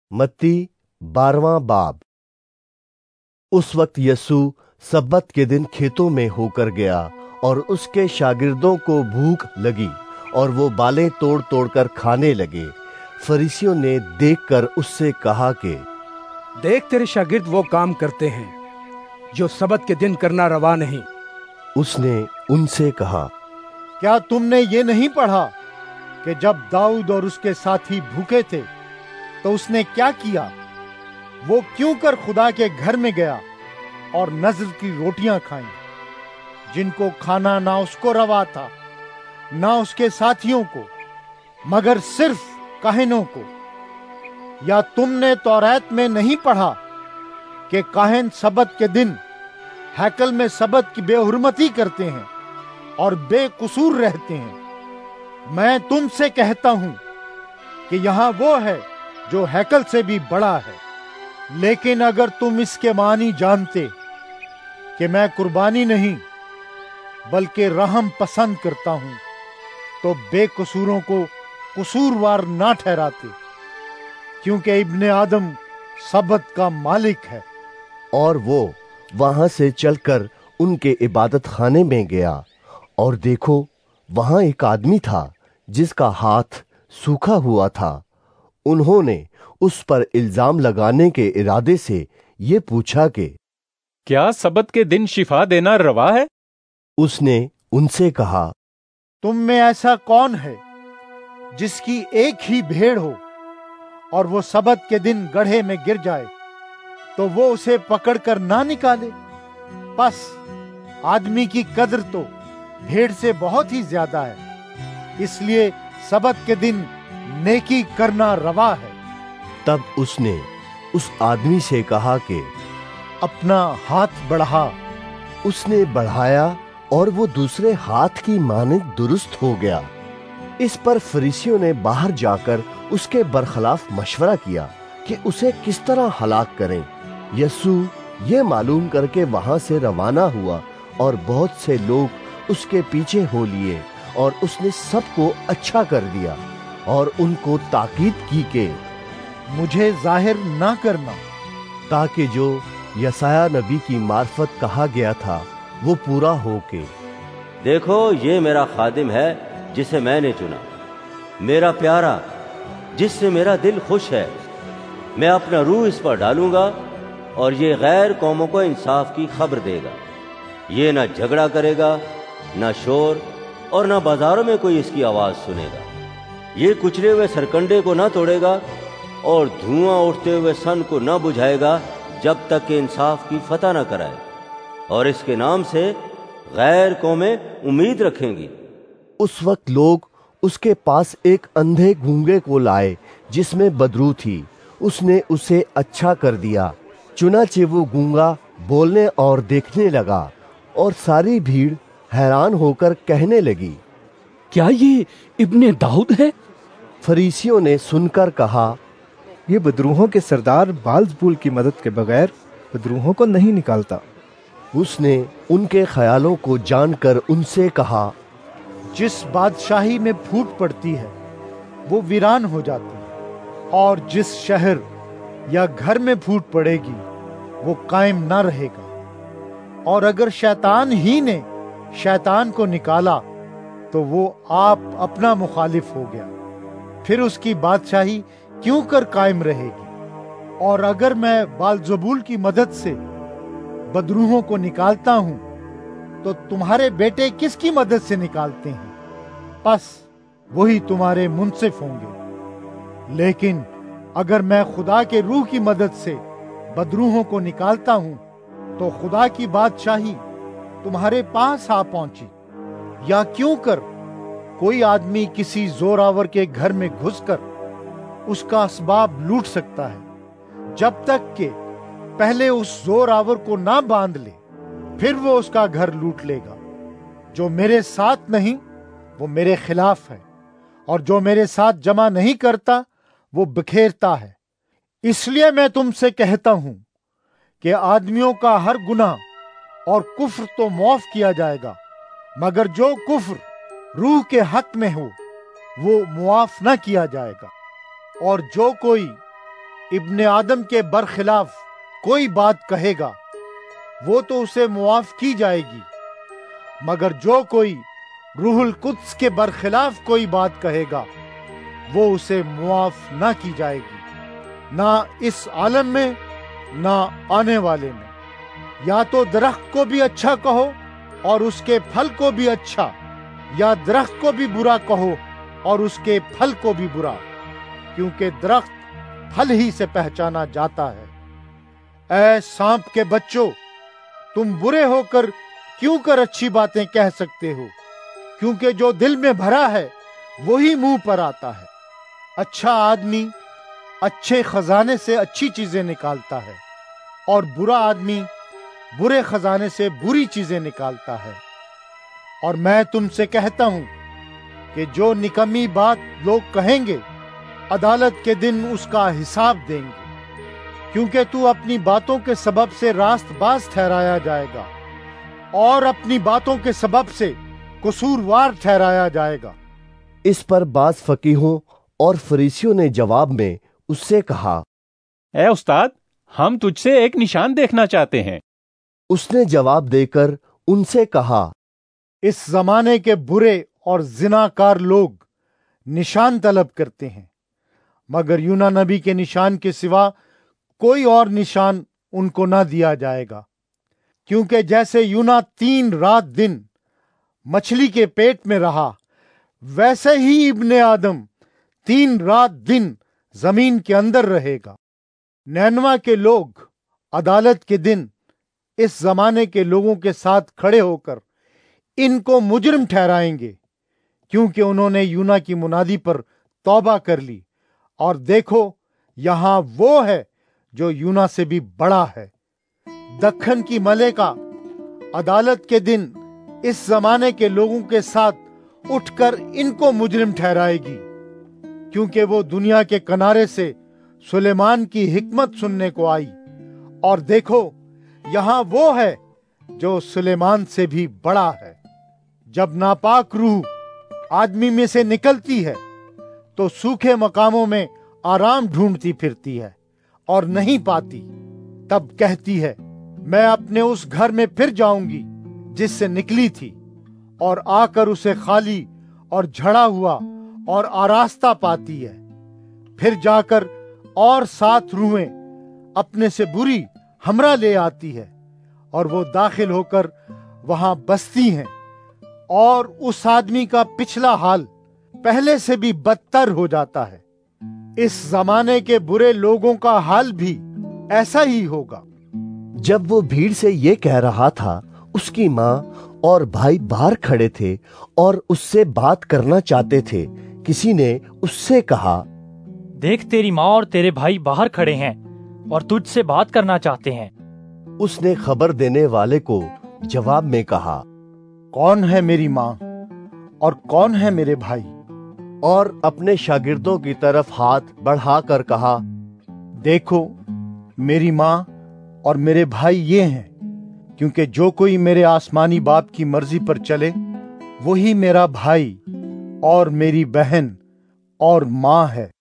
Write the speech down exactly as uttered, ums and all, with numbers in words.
मत्ती बारहवां बाब। उस वक्त यीशु सब्बत के दिन खेतों में होकर गया और उसके शागिर्दों को भूख लगी और वो बालें तोड़ तोड़ कर खाने लगे। फरीसियों ने देखकर उससे कहा कि देख, तेरे शागिर्द वो काम करते हैं जो सब्बत के दिन करना रवा नहीं। उसने उनसे कहा, क्या तुमने ये नहीं पढ़ा कि जब दाऊद और उसके साथी भूखे थे तो उसने क्या किया? वो क्यों कर खुदा के घर में गया और नज़र की रोटियां खाईं, जिनको खाना ना उसको रवा था ना उसके साथियों को, मगर सिर्फ काहिनों को। या तुमने तौरात में नहीं पढ़ा कि काहिन सब्बत के दिन हैकल में सब्बत की बेहुरमती करते हैं और बेकसूर रहते हैं? मैं तुमसे कहता हूं कि यहां वो है जो हैकल से भी बड़ा है। लेकिन अगर तुम इसके मानी जानते कि मैं कुर्बानी नहीं बल्कि रहम पसंद करता हूं, तो बेकसूरों को कसूरवार ना ठहराते, क्योंकि इब्ने आदम सब्बत का मालिक है। और वो वहां से चलकर उनके इबादत खाने में गया, और देखो, वहां एक आदमी था जिसका हाथ सूखा हुआ था। उन्होंने उस पर इल्जाम लगाने के इरादे से ये पूछा कि क्या सब्बत के दिन शिफा देना रवा है? उसने उनसे कहा, तुम में ऐसा कौन है जिसकी एक ही भेड़ हो और वो सब्बत के दिन गड्ढे में गिर जाए तो वो उसे पकड़कर ना निकाले? बस आदमी की कद्र तो भेड़ से बहुत ही ज्यादा है। इसलिए सब्बत के दिन नेकी करना रवा है। तब उसने उस आदमी से कहा कि अपना हाथ बढ़ा। उसने बढ़ाया और वो दूसरे हाथ की मानिंद दुरुस्त हो गया। इस पर फरीसियों ने बाहर जाकर उसके बरखलाफ मशवरा किया कि उसे किस तरह हलाक करें। यीशु ये मालूम करके वहां से रवाना हुआ और बहुत से लोग उसके पीछे हो लिए, और उसने सबको अच्छा कर दिया और उनको ताकीद की कि मुझे जाहिर ना करना, ताकि जो यसाया नबी की मार्फत कहा गया था वो पूरा हो के देखो, ये मेरा खादिम है जिसे मैंने चुना, मेरा प्यारा जिससे मेरा दिल खुश है। मैं अपना रूह इस पर डालूंगा और ये गैर कौमों को इंसाफ की खबर देगा। ये ना झगड़ा करेगा, ना शोर, और ना बाजारों में कोई इसकी आवाज सुनेगा। ये कुचले हुए सरकंडे को ना तोड़ेगा और धुआं उठते हुए सन को ना बुझाएगा जब तक कि इंसाफ की फतह ना कराए। और इसके नाम से गैर कौमें उम्मीद रखेंगी। उस वक्त लोग उसके पास एक अंधे गूंगे को लाए जिसमें बदरू थी। उसने उसे अच्छा कर दिया। चुनाचे वो गूंगा बोलने और देखने लगा, और सारी भीड़ हैरान होकर कहने लगी, क्या ये इब्ने दाऊद है? फरीसियों ने सुनकर कहा, ये बदरूहों के सरदार बालज़बूल की मदद के बगैर बदरूहों को नहीं निकालता। उसने उनके ख्यालों को जानकर उनसे कहा, जिस बादशाही में फूट पड़ती है वो वीरान हो जाती है, और जिस शहर या घर में फूट पड़ेगी वो कायम ना रहेगा। और अगर शैतान ही ने शैतान को निकाला तो वो आप अपना मुखालिफ हो गया, फिर उसकी बादशाही क्यों कर कायम रहेगी? और अगर मैं बालज़बूल की मदद से बदरूहों को निकालता हूं तो तुम्हारे बेटे किसकी मदद से निकालते हैं? बस वही तुम्हारे मुंसिफ होंगे। लेकिन अगर मैं खुदा के रूह की मदद से बदरूहों को निकालता हूं तो खुदा की बादशाही तुम्हारे पास आ पहुंची। या क्यों कर कोई आदमी किसी जोरावर के घर में घुसकर उसका असबाब लूट सकता है, जब तक कि पहले उस जोरावर को ना बांध ले, फिर वो उसका घर लूट लेगा। जो मेरे साथ नहीं वो मेरे खिलाफ है, और जो मेरे साथ जमा नहीं करता वो बिखेरता है। इसलिए मैं तुमसे कहता हूं कि आदमियों का हर गुनाह और कुफ्र तो माफ किया जाएगा, मगर जो कुफ्र रूह के हक में हो वो मुआफ न किया जाएगा। और जो कोई ابن آدم کے برخلاف کوئی بات کہے گا وہ تو اسے معاف کی جائے گی، مگر جو کوئی روح القدس کے برخلاف کوئی بات کہے گا وہ اسے معاف نہ کی جائے گی، نہ اس عالم میں نہ آنے والے میں۔ یا تو درخت کو بھی اچھا کہو اور اس کے پھل کو بھی اچھا، یا درخت کو بھی برا کہو اور اس کے پھل کو بھی برا، کیونکہ درخت پھل ہی سے پہچانا جاتا ہے۔ اے سانپ کے بچوں، تم برے ہو کر کیوں کر اچھی باتیں کہہ سکتے ہو؟ کیونکہ جو دل میں بھرا ہے وہی منہ پر آتا ہے۔ اچھا آدمی اچھے خزانے سے اچھی چیزیں نکالتا ہے، اور برا آدمی برے خزانے سے بری چیزیں نکالتا ہے۔ اور میں تم سے کہتا ہوں کہ جو نکمی بات لوگ کہیں گے عدالت کے دن اس کا حساب دیں گے، کیونکہ تو اپنی باتوں کے سبب سے راست باز ٹھہرایا جائے گا اور اپنی باتوں کے سبب سے قصوروار ٹھہرایا جائے گا۔ اس پر بعض فقیہوں اور فریسیوں نے جواب میں اس سے کہا، اے استاد، ہم تجھ سے ایک نشان دیکھنا چاہتے ہیں۔ اس نے جواب دے کر ان سے کہا، اس زمانے کے برے اور زناکار لوگ نشان طلب کرتے ہیں، مگر یونا نبی کے نشان کے سوا کوئی اور نشان ان کو نہ دیا جائے گا، کیونکہ جیسے یونا تین رات دن مچھلی کے پیٹ میں رہا، ویسے ہی ابن آدم تین رات دن زمین کے اندر رہے گا۔ نینوا کے لوگ عدالت کے دن اس زمانے کے لوگوں کے ساتھ کھڑے ہو کر ان کو مجرم ٹھہرائیں گے، کیونکہ انہوں نے یونا کی منادی پر توبہ کر لی، اور دیکھو یہاں وہ ہے جو یونا سے بھی بڑا ہے۔ دکن کی ملکہ عدالت کے دن اس زمانے کے لوگوں کے ساتھ اٹھ کر ان کو مجرم ٹھہرائے گی، کیونکہ وہ دنیا کے کنارے سے سلیمان کی حکمت سننے کو آئی، اور دیکھو یہاں وہ ہے جو سلیمان سے بھی بڑا ہے۔ جب ناپاک روح آدمی میں سے نکلتی ہے تو سوکھے مقاموں میں آرام ڈھونڈتی پھرتی ہے اور نہیں پاتی، تب کہتی ہے میں اپنے اس گھر میں پھر جاؤں گی جس سے نکلی تھی، اور آ کر اسے خالی اور جھڑا ہوا اور آراستہ پاتی ہے۔ پھر جا کر اور سات روحیں اپنے سے بری ہمراہ لے آتی ہے، اور وہ داخل ہو کر وہاں بستی ہیں، اور اس آدمی کا پچھلا حال پہلے سے بھی بدتر ہو جاتا ہے۔ اس زمانے کے برے لوگوں کا حال بھی ایسا ہی ہوگا۔ جب وہ بھیڑ سے یہ کہہ رہا تھا، اس کی ماں اور بھائی باہر کھڑے تھے اور اس سے بات کرنا چاہتے تھے۔ کسی نے اس سے کہا، دیکھ تیری ماں اور تیرے بھائی باہر کھڑے ہیں اور تجھ سے بات کرنا چاہتے ہیں۔ اس نے خبر دینے والے کو جواب میں کہا، کون ہے میری ماں اور کون ہے میرے بھائی؟ اور اپنے شاگردوں کی طرف ہاتھ بڑھا کر کہا، دیکھو میری ماں اور میرے بھائی یہ ہیں، کیونکہ جو کوئی میرے آسمانی باپ کی مرضی پر چلے وہی میرا بھائی اور میری بہن اور ماں ہے۔